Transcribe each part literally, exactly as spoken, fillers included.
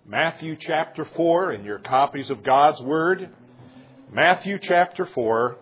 Matthew chapter four in your copies of God's Word. Matthew chapter four,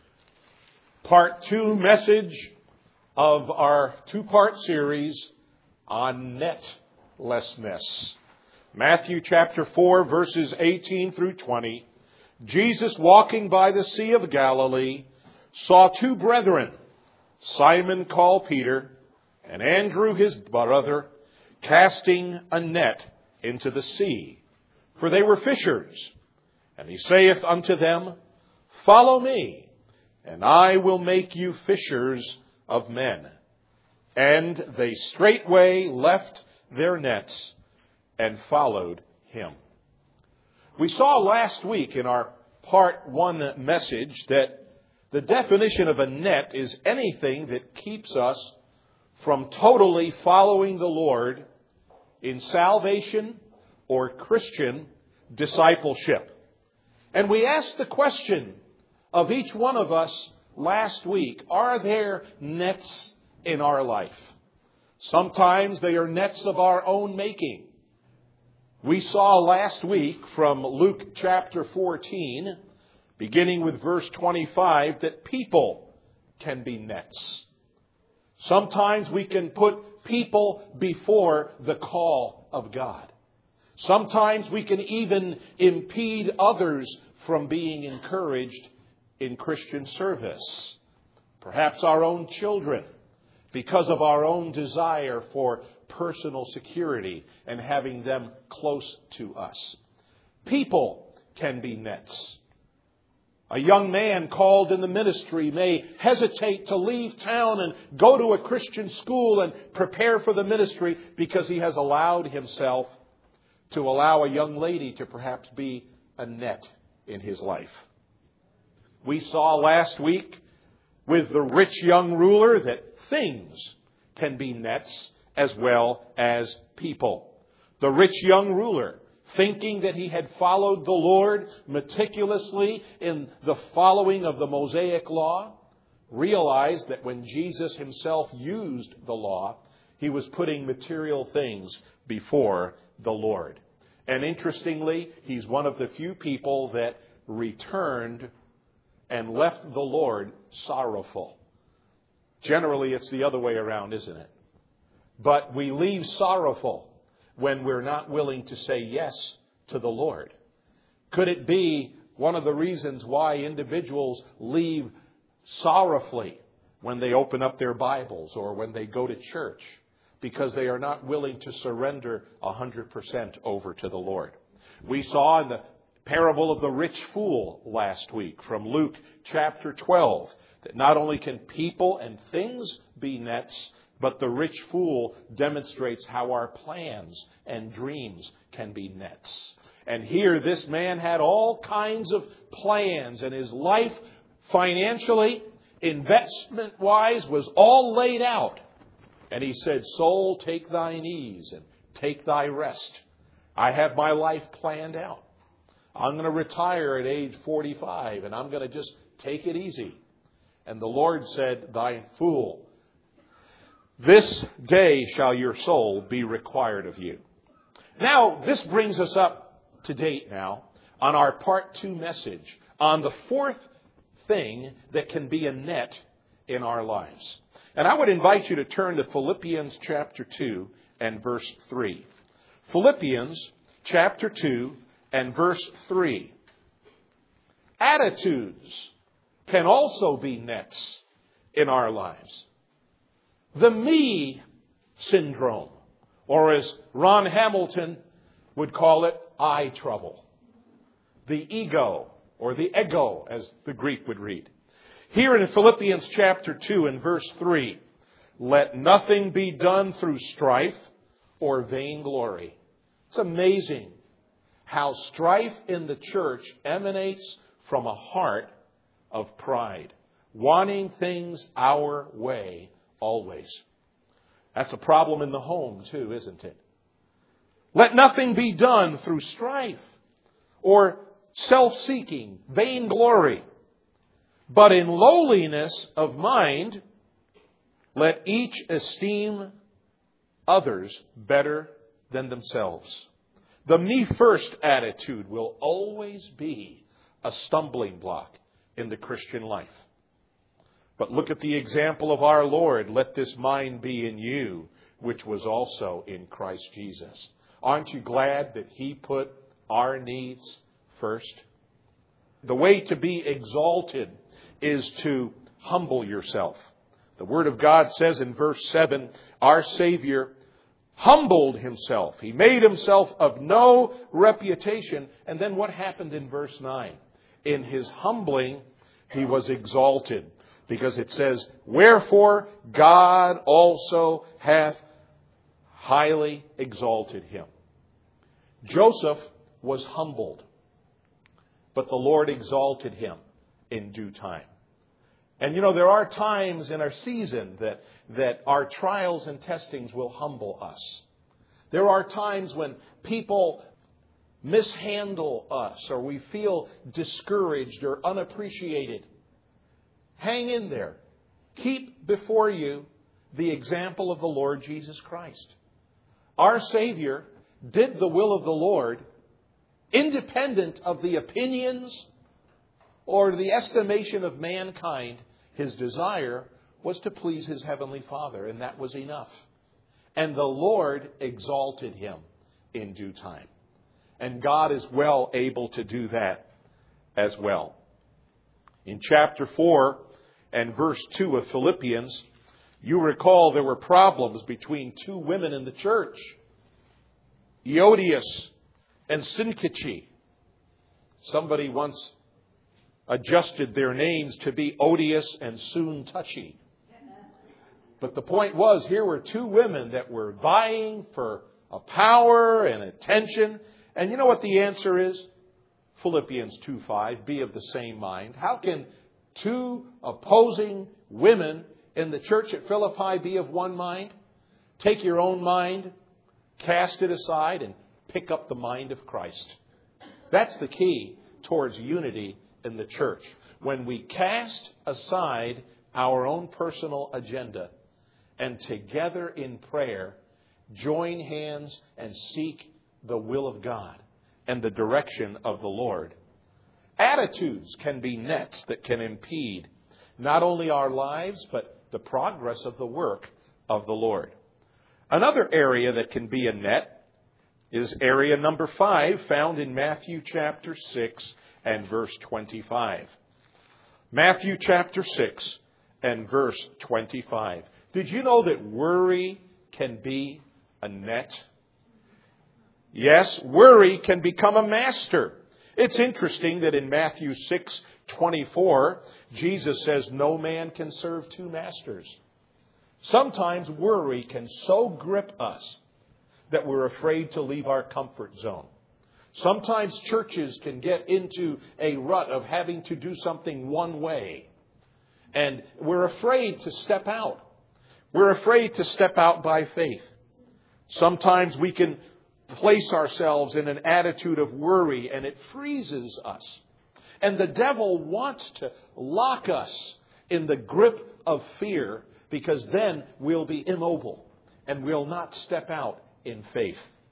part two message of our two-part series on netlessness. Matthew chapter four, verses eighteen through twenty. Jesus, walking by the Sea of Galilee, saw two brethren, Simon called Peter, and Andrew his brother, casting a net into the sea, for they were fishers. And he saith unto them, Follow me, and I will make you fishers of men. And they straightway left their nets and followed him. We saw last week in our part one message that the definition of a net is anything that keeps us from totally following the Lord in salvation or Christian discipleship. And we asked the question of each one of us last week, are there nets in our life? Sometimes they are nets of our own making. We saw last week from Luke chapter fourteen, beginning with verse twenty-five, that people can be nets. Sometimes we can put people before the call of God. Sometimes we can even impede others from being encouraged in Christian service. Perhaps our own children, because of our own desire for personal security and having them close to us. People can be nets. A young man called in the ministry may hesitate to leave town and go to a Christian school and prepare for the ministry because he has allowed himself to allow a young lady to perhaps be a net in his life. We saw last week with the rich young ruler that things can be nets as well as people. The rich young ruler, thinking that he had followed the Lord meticulously in the following of the Mosaic law, realized that when Jesus himself used the law, he was putting material things before the Lord. And interestingly, he's one of the few people that returned and left the Lord sorrowful. Generally, it's the other way around, isn't it? But we leave sorrowful when we're not willing to say yes to the Lord. Could it be one of the reasons why individuals leave sorrowfully when they open up their Bibles or when they go to church? Because they are not willing to surrender one hundred percent over to the Lord. We saw in the parable of the rich fool last week from Luke chapter twelve that not only can people and things be nets, but the rich fool demonstrates how our plans and dreams can be nets. And here this man had all kinds of plans, and his life financially, investment-wise, was all laid out. And he said, Soul, take thine ease and take thy rest. I have my life planned out. I'm going to retire at age forty-five, and I'm going to just take it easy. And the Lord said, Thy fool, this day shall your soul be required of you. Now, this brings us up to date now on our part two message on the fourth thing that can be a net in our lives. And I would invite you to turn to Philippians chapter two and verse three. Philippians chapter two and verse three. Attitudes can also be nets in our lives. The me syndrome, or as Ron Hamilton would call it, I trouble. The ego, or the ego, as the Greek would read. Here in Philippians chapter two and verse three, let nothing be done through strife or vainglory. It's amazing how strife in the church emanates from a heart of pride, wanting things our way always. That's a problem in the home too, isn't it? Let nothing be done through strife or self-seeking, vainglory, but in lowliness of mind, let each esteem others better than themselves. The me-first attitude will always be a stumbling block in the Christian life. But look at the example of our Lord. Let this mind be in you, which was also in Christ Jesus. Aren't you glad that He put our needs first? The way to be exalted is to humble yourself. The Word of God says in verse seven, our Savior humbled Himself. He made Himself of no reputation. And then what happened in verse nine? In His humbling, He was exalted. Because it says, wherefore God also hath highly exalted Him. Joseph was humbled, but the Lord exalted him in due time. And you know, there are times in our season that, that our trials and testings will humble us. There are times when people mishandle us or we feel discouraged or unappreciated. Hang in there. Keep before you the example of the Lord Jesus Christ. Our Savior did the will of the Lord independent of the opinions or the estimation of mankind. His desire was to please His Heavenly Father, and that was enough. And the Lord exalted Him in due time. And God is well able to do that as well. In chapter four and verse two of Philippians, you recall there were problems between two women in the church, Euodias and Syntyche. Somebody once adjusted their names to be odious and soon touchy. But the point was, here were two women that were vying for a power and attention. And you know what the answer is? Philippians two five, be of the same mind. How can two opposing women in the church at Philippi be of one mind? Take your own mind, cast it aside, and pick up the mind of Christ. That's the key towards unity in the church. When we cast aside our own personal agenda and together in prayer join hands and seek the will of God and the direction of the Lord. Attitudes can be nets that can impede not only our lives, but the progress of the work of the Lord. Another area that can be a net is area number five, found in Matthew chapter six and verse twenty-five. Matthew chapter six and verse twenty-five. Did you know that worry can be a net? Yes, worry can become a master. It's interesting that in Matthew six twenty-four, Jesus says no man can serve two masters. Sometimes worry can so grip us that we're afraid to leave our comfort zone. Sometimes churches can get into a rut of having to do something one way. And we're afraid to step out. We're afraid to step out by faith. Sometimes we can place ourselves in an attitude of worry and it freezes us. And the devil wants to lock us in the grip of fear, because then we'll be immobile and we'll not step out in faith.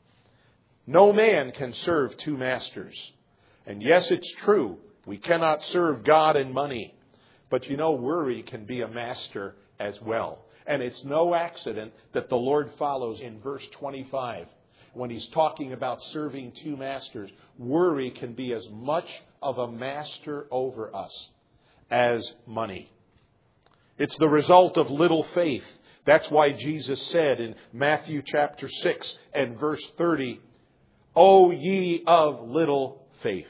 No man can serve two masters. And yes, it's true, we cannot serve God and money. But you know, worry can be a master as well. And it's no accident that the Lord follows in verse twenty-five. When He's talking about serving two masters, worry can be as much of a master over us as money. It's the result of little faith. That's why Jesus said in Matthew chapter six and verse thirty, O ye of little faith.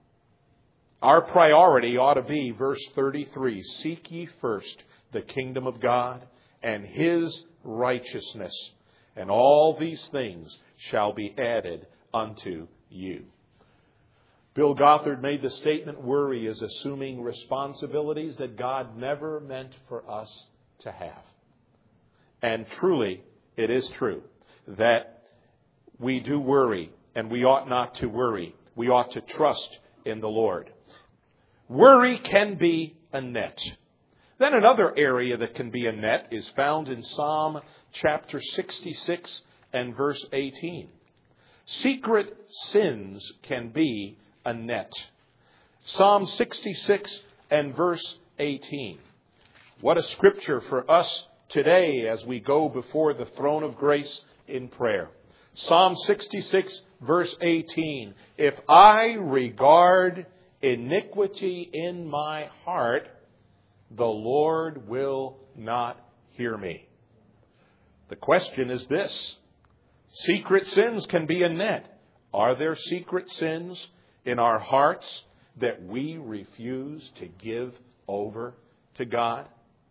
Our priority ought to be, verse thirty-three, seek ye first the kingdom of God and His righteousness, and all these things shall be added unto you. Bill Gothard made the statement, worry is assuming responsibilities that God never meant for us to have. And truly, it is true that we do worry, and we ought not to worry. We ought to trust in the Lord. Worry can be a net. Then another area that can be a net is found in Psalm chapter sixty-six and verse eighteen. Secret sins can be a net. Psalm sixty-six and verse eighteen. What a scripture for us today as we go before the throne of grace in prayer. Psalm sixty-six verse eighteen. If I regard iniquity in my heart, the Lord will not hear me. The question is this. Secret sins can be a net. Are there secret sins in our hearts that we refuse to give over to God?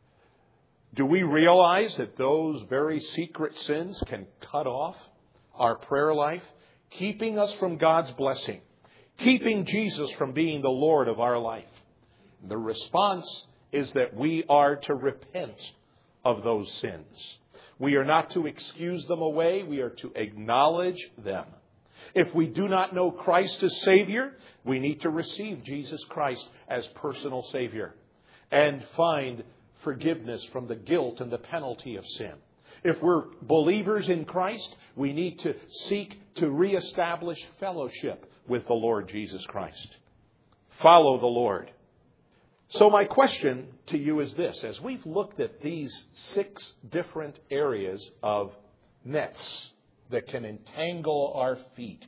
Do we realize that those very secret sins can cut off our prayer life, keeping us from God's blessing, keeping Jesus from being the Lord of our life? The response is that we are to repent of those sins. We are not to excuse them away. We are to acknowledge them. If we do not know Christ as Savior, we need to receive Jesus Christ as personal Savior and find forgiveness from the guilt and the penalty of sin. If we're believers in Christ, we need to seek to reestablish fellowship with the Lord Jesus Christ. Follow the Lord. So my question to you is this. As we've looked at these six different areas of nets that can entangle our feet,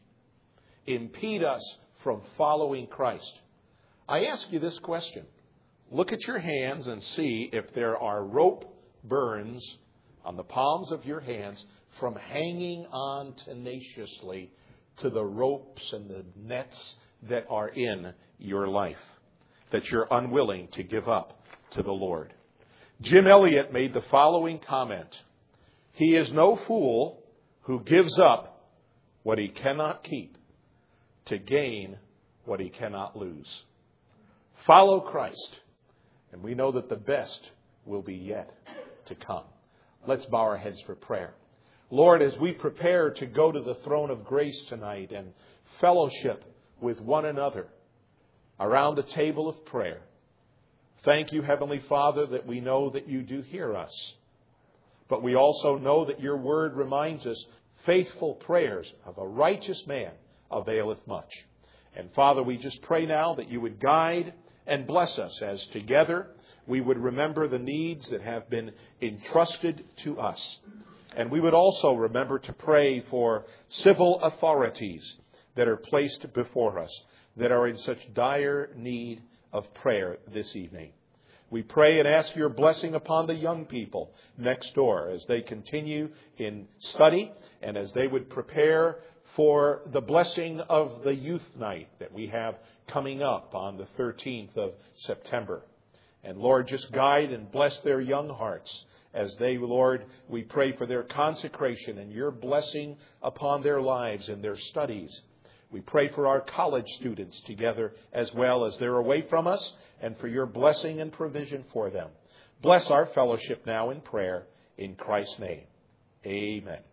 impede us from following Christ, I ask you this question. Look at your hands and see if there are rope burns on the palms of your hands from hanging on tenaciously to the ropes and the nets that are in your life, that you're unwilling to give up to the Lord. Jim Elliot made the following comment. He is no fool who gives up what he cannot keep to gain what he cannot lose. Follow Christ, and we know that the best will be yet to come. Let's bow our heads for prayer. Lord, as we prepare to go to the throne of grace tonight and fellowship with one another around the table of prayer, thank you, Heavenly Father, that we know that you do hear us. But we also know that your word reminds us faithful prayers of a righteous man availeth much. And Father, we just pray now that you would guide and bless us as together we would remember the needs that have been entrusted to us. And we would also remember to pray for civil authorities that are placed before us, that are in such dire need of prayer this evening. We pray and ask your blessing upon the young people next door as they continue in study and as they would prepare for the blessing of the youth night that we have coming up on the thirteenth of September. And Lord, just guide and bless their young hearts as they, Lord, we pray for their consecration and your blessing upon their lives and their studies. We pray for our college students together as well as they're away from us, and for your blessing and provision for them. Bless our fellowship now in prayer in Christ's name. Amen.